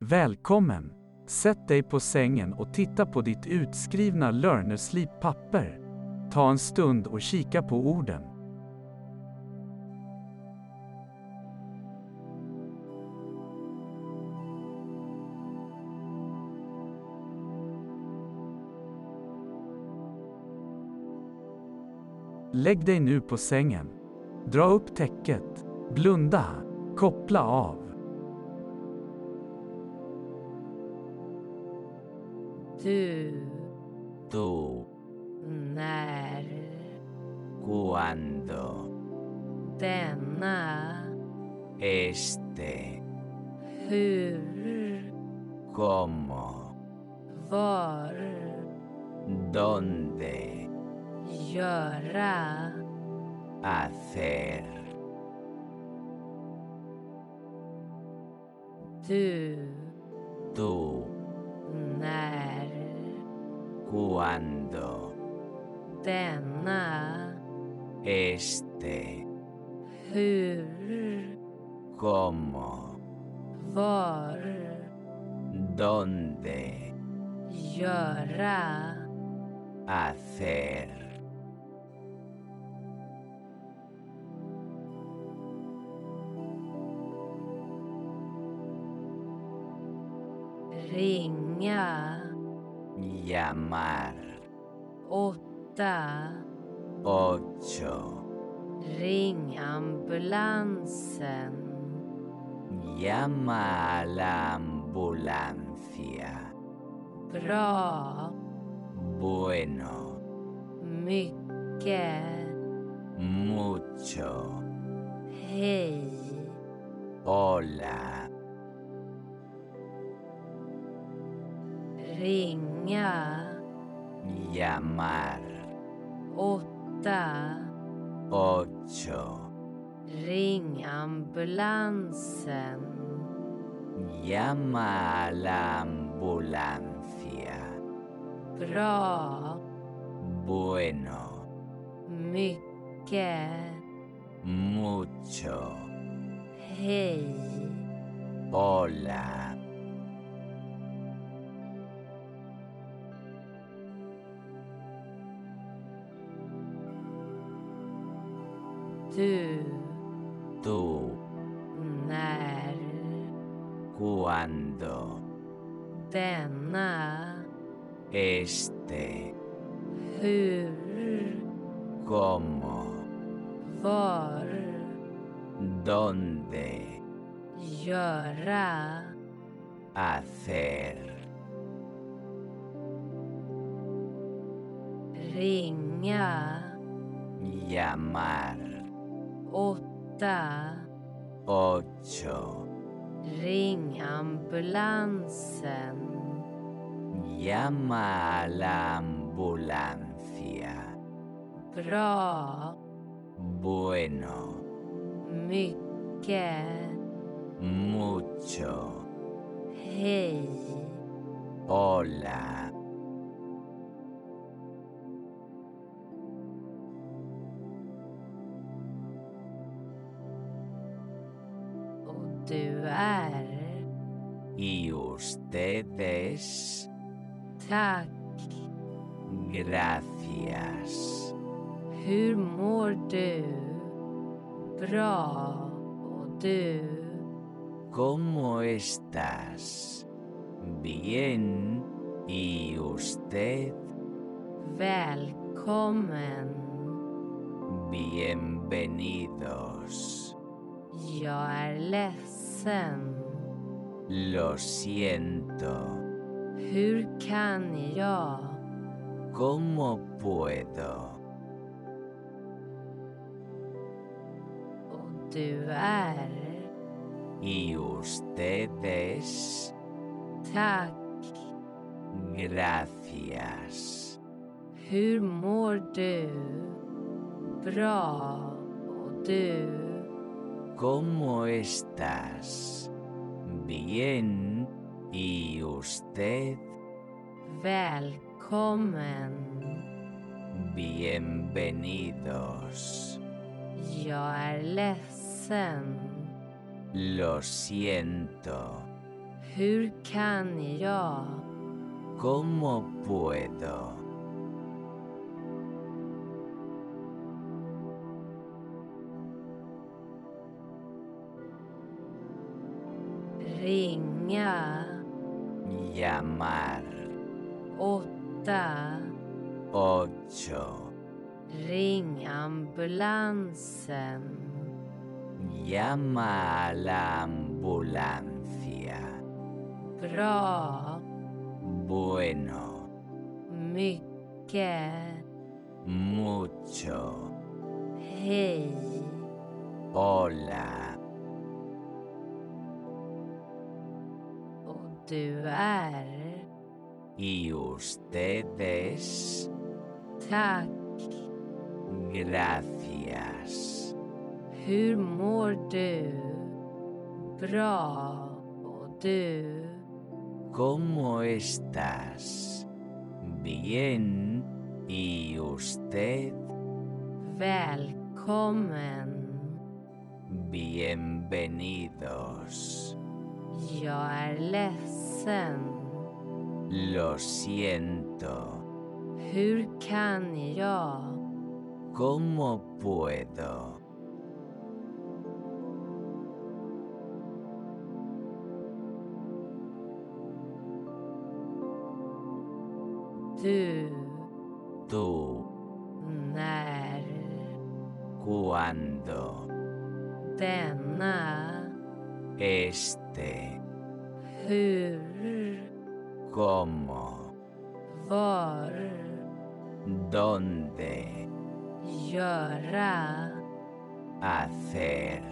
Välkommen! Sätt dig på sängen och titta på ditt utskrivna Learnersleep-papper. Ta en stund och kika på orden. Lägg dig nu på sängen. Dra upp täcket. Blunda. Koppla av. Tú, När, cuando, denna, este, hur, cómo, var, dónde, göra, hacer. Tú, när, cuando, denna, este, hur, cómo, var, dónde, göra, hacer. ringa, Llamar. 8, 8. ring ambulansen, Llama a la ambulancia. bra, Bueno, mycket, mucho, hej, hola, ringa, llamar. 8, 8. ring ambulansen, Llama a la ambulancia. bra, Bueno, mycket, mucho, hej, hola. Tú, när, cuando, denna, este, hur, cómo, var, dónde, göra, hacer. ringa, Llamar. 8, 8. ring ambulansen, Llama a la ambulancia. bra, Bueno, mycket, mucho, hej, hola. och du är, Y ustedes, tack, gracias. hur mår du, bra, och du, ¿Cómo estás? Bien. ¿Y usted? välkommen, Bienvenidos. jag är ledsen, Lo siento. hur kan jag, ¿Cómo puedo? och du är, ¿Y ustedes? tack, Gracias. hur mår du, bra, och du, ¿Cómo estás? Bien. ¿Y usted? välkommen, Bienvenidos. jag är ledsen, Lo siento. Hur kan jag? ¿Cómo puedo? Ringa. Llamar. 8. 8. Ring ambulansen. Llama a la ambulancia. Bra. Bueno. Mycket. Mucho. Hej. Hola. Och du är? ¿Y ustedes? Tack. Gracias. Hur mår du? Bra. Och du? ¿Cómo estás? Bien. ¿Y usted? Välkommen. Bienvenidos. Jag är ledsen. Lo siento. Hur kan jag? ¿Cómo puedo? Du. Tú. När. Cuando. Denna. Este. Hur. ¿Cómo? Var. ¿Dónde? Göra. Hacer.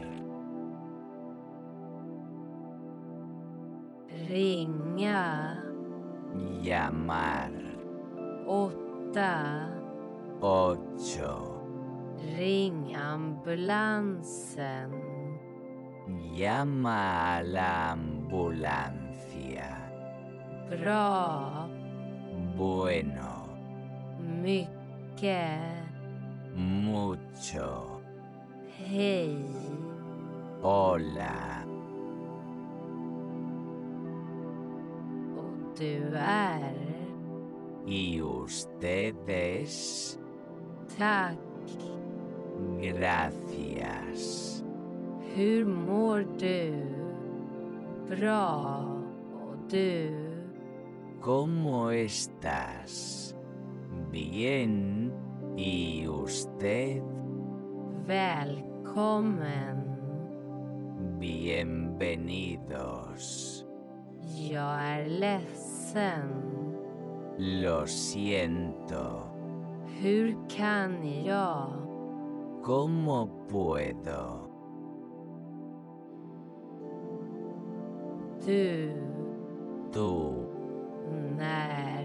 Ringa. Llamar. 8. 8. Ring ambulansen. Llama a la ambulancia. Bra. Bueno. Mycket. Mucho. Hej. Hola. Och du är? ¿Y ustedes? Tack. Gracias. Hur mår du? Bra. Och du? ¿Cómo estás? Bien. ¿Y usted? Välkommen. Bienvenidos. Jag är ledsen. Lo siento. Hur kan jag? ¿Cómo puedo? Du. Tú. När.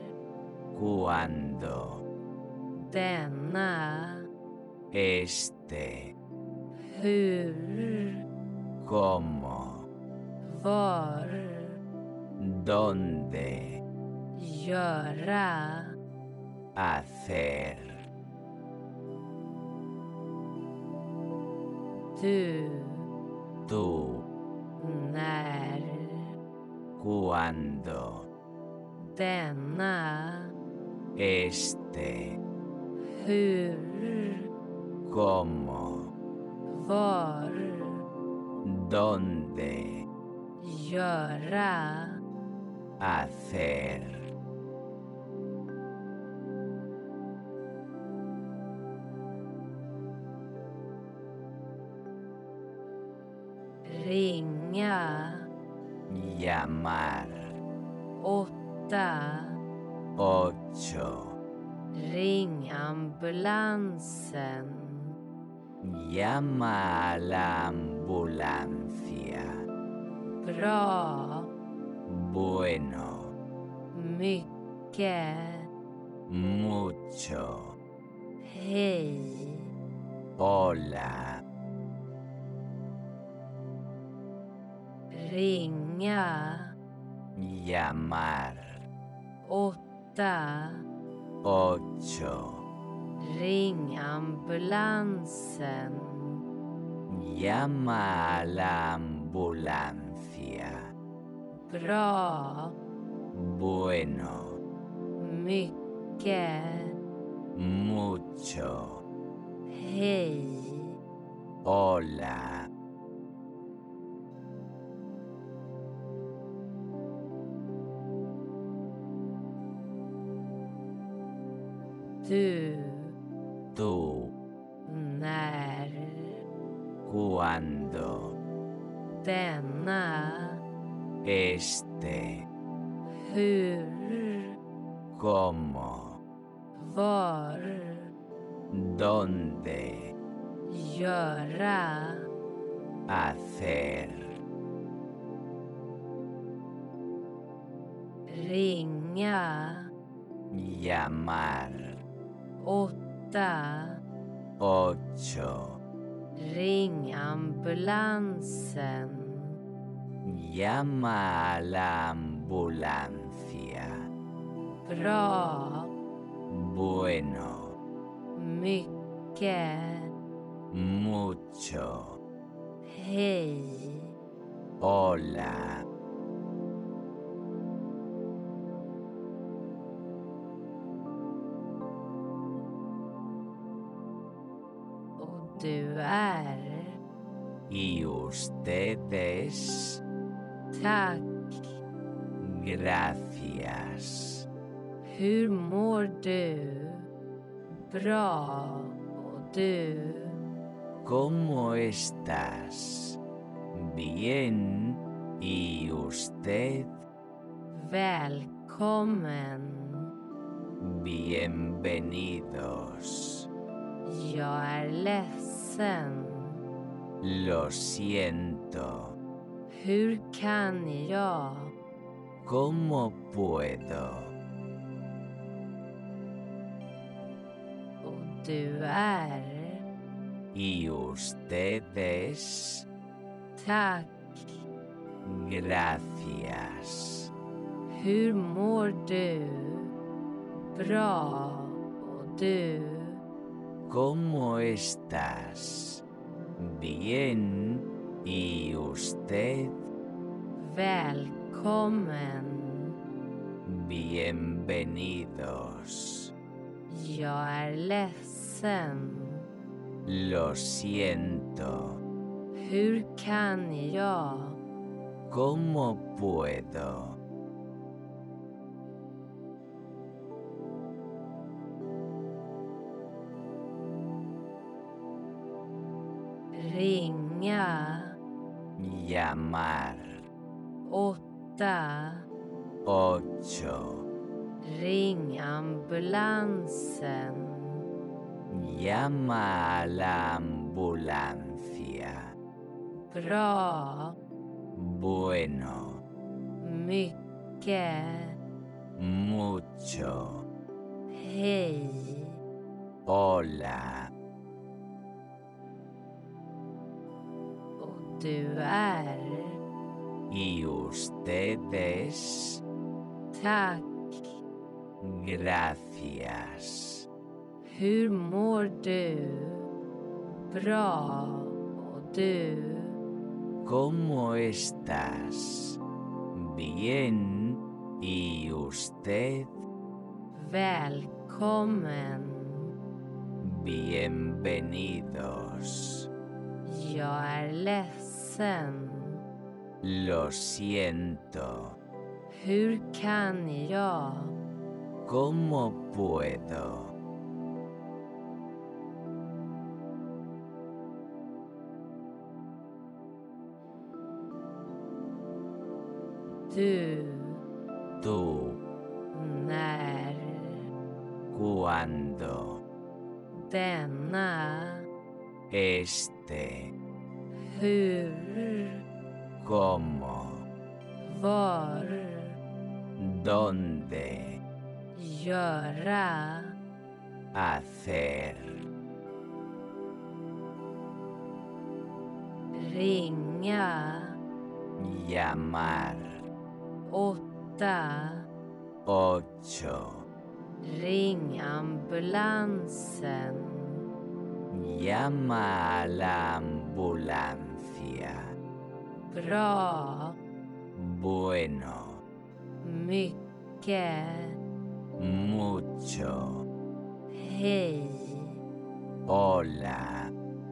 Cuando. Denna. Este. Hur. ¿Cómo? Var. ¿Dónde? Göra. Hacer. Du. Tú. När. Cuando. Denna. Este. Hur. ¿Cómo? Var. ¿Dónde? Göra. Hacer. Ringa. Llamar. 8. 8. Ring ambulansen. Llama a la ambulancia. Bra. Bueno. Mycket. Mucho. Hej. Hola. Ringa. Llamar. 8. 8. Ring ambulansen. Llama a la ambulancia. bra, bueno, mycket, mucho, hej, hola, du, tú, när, cuando, denna, este, hur, cómo, var, dónde, göra, hacer, ringa, llamar, 8, 8, ring ambulansen, llama a la ambulancia, bra, bueno, mycket, mucho, hej, hola, och du är, y ustedes, tack, gracias, hur mår du? Bra, och du? ¿cómo estás? Bien, ¿y usted? Välkommen. Bienvenidos. Jag är ledsen. Lo siento. Hur kan jag? ¿Cómo puedo? Och du är, ¿Y ustedes? tack. Gracias. Hur mår du? Bra, och du? ¿Cómo estás? Bien, ¿y usted? Välkommen. Bienvenidos. Jag är ledsen. Lo siento. Hur kan jag? ¿Cómo puedo? Ringa. Llamar. 8. 8. Ring ambulansen. Llama a la ambulancia. Bra, Bueno, mycket, mucho, hej, hola, och du är, y ustedes, tack. gracias. Hur mår du? Bra, och du? ¿Cómo estás? Bien, ¿y usted? Välkommen. Bienvenidos. Jag är ledsen. Lo siento. Hur kan jag? ¿Cómo puedo? Du, Tú, när, cuando, denna, este, hur, cómo, var, dónde, göra, hacer, ringa, llamar, 8. 8. Ring ambulansen. Llama a la ambulancia. Bra, Bueno. Mycket. Mucho. Hej. Hola.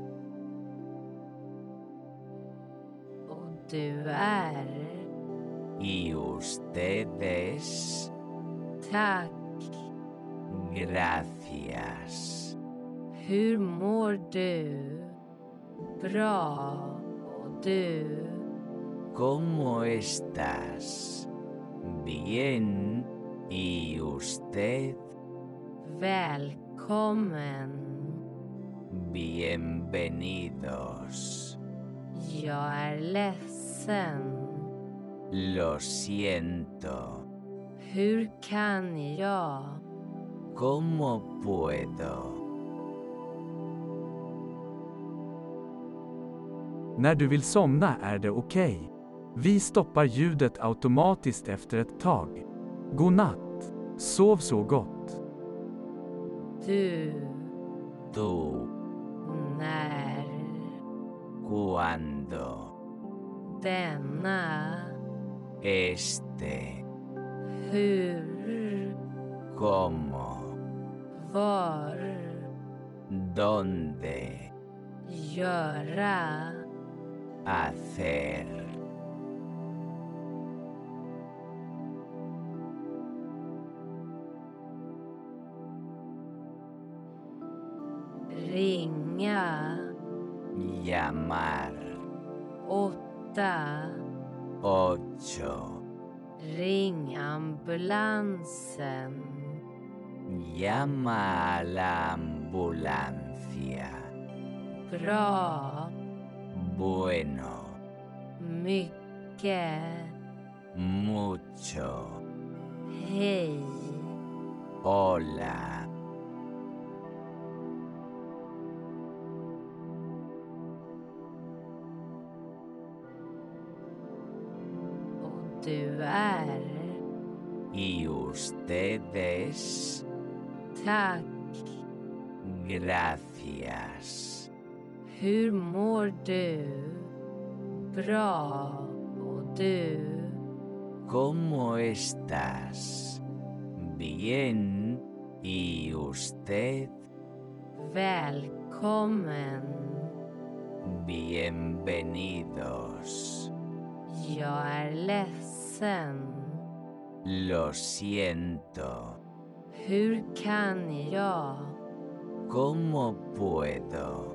Och du är? ¿Y ustedes? Tack. Gracias. Hur mår du? Bra. Och du? ¿Cómo estás? Bien. ¿Y usted? Välkommen. Bienvenidos. Jag är ledsen. Lo siento. Hur kan jag? ¿Cómo puedo? När du vill somna är det okej. Vi stoppar ljudet automatiskt efter ett tag. God natt. Sov så gott. Du. Tú. När. Cuando. Denna. Este. Hur. ¿Cómo? Var. ¿Dónde? Göra. Hacer. Ringa. Llamar. 8. 8. Ring ambulansen. Llama a la ambulancia. Bra. Bueno. Mycket. Mucho. Hej. Hola. Och du är? ¿Y ustedes? Tack. Gracias. Hur mår du? Bra. Och du? ¿Cómo estás? Bien. ¿Y usted? Välkommen. Bienvenidos. Jag är ledsen. Lo siento. Hur kan jag? ¿Cómo puedo?